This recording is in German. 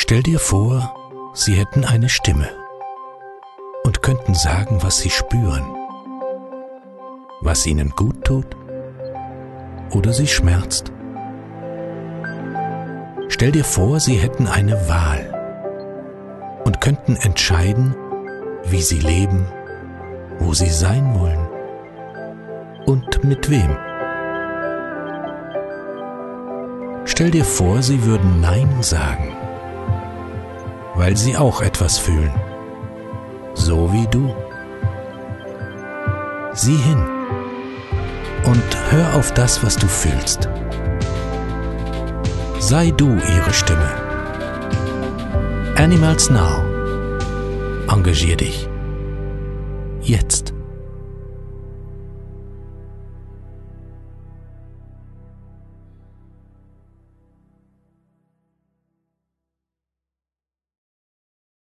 Stell dir vor, sie hätten eine Stimme und könnten sagen, was sie spüren, was ihnen gut tut oder sie schmerzt. Stell dir vor, sie hätten eine Wahl und könnten entscheiden, wie sie leben, wo sie sein wollen und mit wem. Stell dir vor, sie würden Nein sagen, weil sie auch etwas fühlen, so wie du. Sieh hin und hör auf das, was du fühlst. Sei du ihre Stimme. Animals Now. Engagier dich. Jetzt.